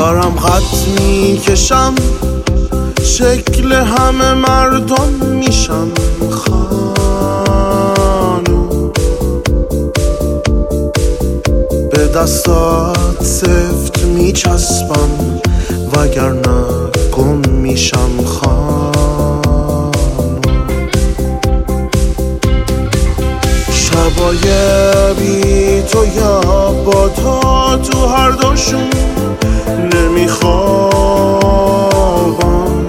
دارم خط میکشم، شکل همه مردم میشم خانم. به دستات سفت میچسبم وگرنه گم میشم خانم. شبای بی تو یا با تو هر دوشون نمیخوابم.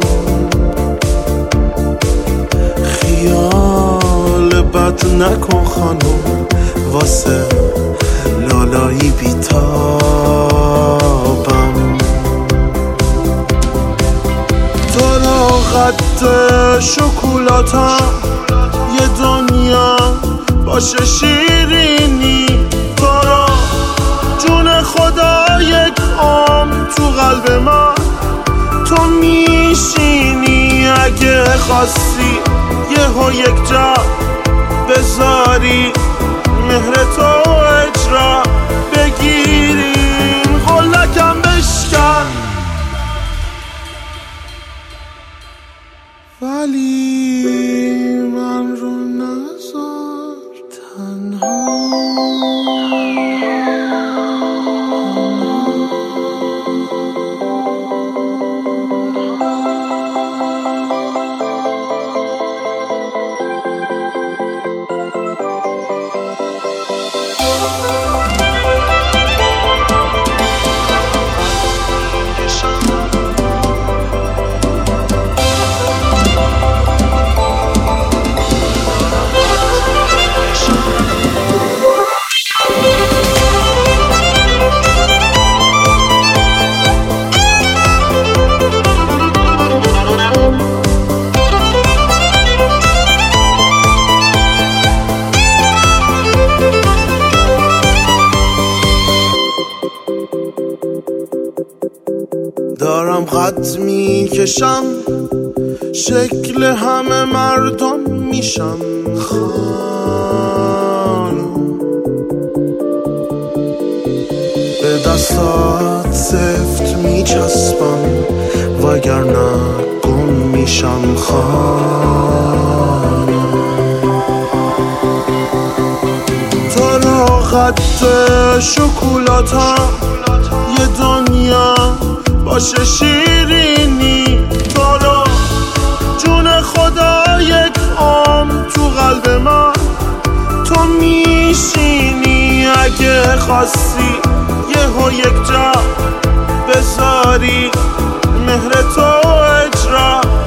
خیال بد نکن خانم واسه لالایی بیتابم. تو را خط شکلاتم یه دنیا باشه شیرینی. تو را جون خدا یک عمر تو قلب من تو میشینی. اگه خواستی یهو یک جا بذاری مهر تو اجرا بگیریم قلکم بشکن، ولی من رو نذار تنها. دارم خط میکشم، شکل همه مردم میشم خانم. به دستات سفت میچسبم وگرنه گم میشم خانم. تو را خط شکلاتم یه دنیا باشه شیرینی. تو را جون خدا یک عمر تو قلب من تو میشینی. اگه خواستی یهو یک جا بذاری مهر تو اجرا